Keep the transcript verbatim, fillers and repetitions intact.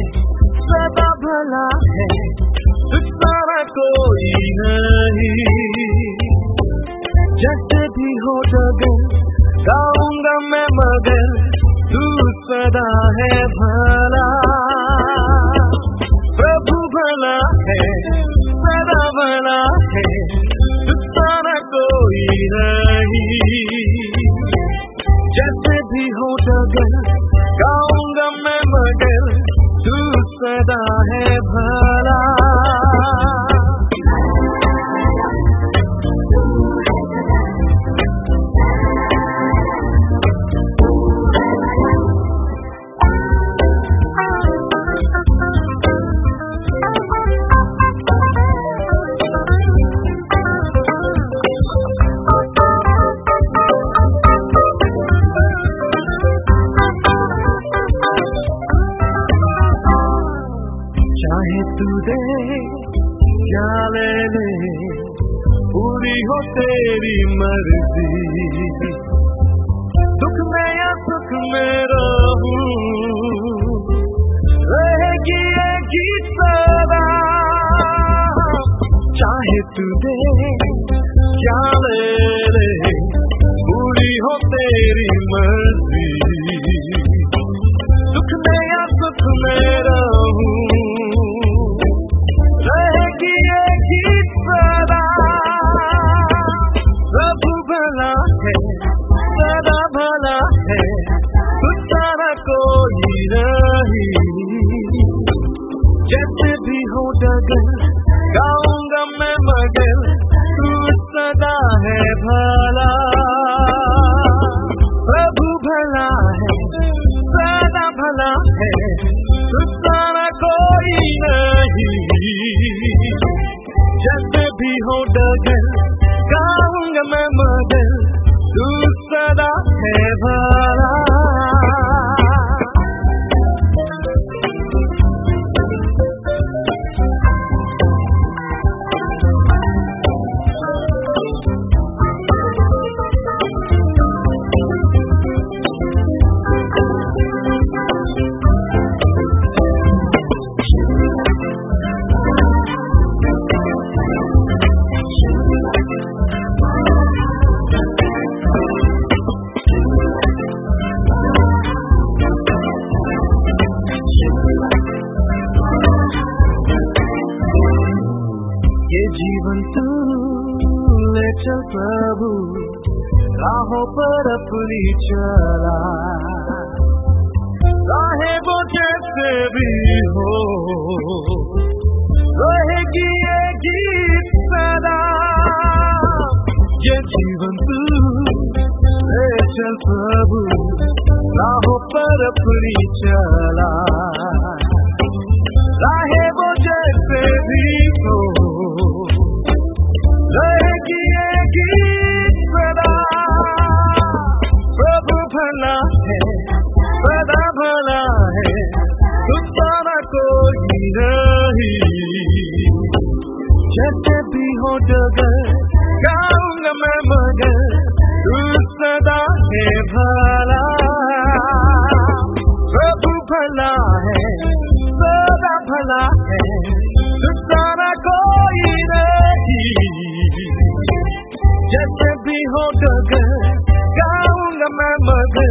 सदा भला है सारा कोई नहीं। जैसे भी हो डगर गाऊंगा मैं मगर तू सदा है भला। प्रभु भला है सदा भला है सारा कोई नहीं। जैसे भी हो डगर गाऊंगा मैं मगर तू सदा है भला। चाहे तू दे क्या ले ले पूरी हो तेरी मर्जी। दुख में या सुख में रहूं रहेगी ये गीत सदा। चाहे तू दे क्या ले ले पूरी हो तेरी मर्जी। दुख में या सुख में रहूं रहेगी ये गीत सदा। प्रभु भला है सदा भला है कुछ सारा कोई नहीं। जैसे भी हो डगर गाऊंगा मैं मगर तू सदा है भला। प्रभु भला है सदा भला है कुछ सारा कोई नहीं। जैसे भी हो डगर गाऊंगा मैं मगर तू सदा है भला। ये जीवन तू ले चल प्रभु राहों पर अपनी चला। राहें वो जैसे भी हो रहेगी ये गीत सदा। ये जीवन तू ले चल प्रभु राहों पर अपनी चला। राहें वो जैसे भी हो रहेगी ये गीत सदा। प्रभु भला है सदा भला है कुछ सारा कोई नहीं। जैसे भी हो डगर गाऊंगा मैं मगर तू सदा है भला। प्रभु भला है सदा भला है कुछ सारा कोई नहीं। जैसे भी हो डगर गाऊंगा मैं मगर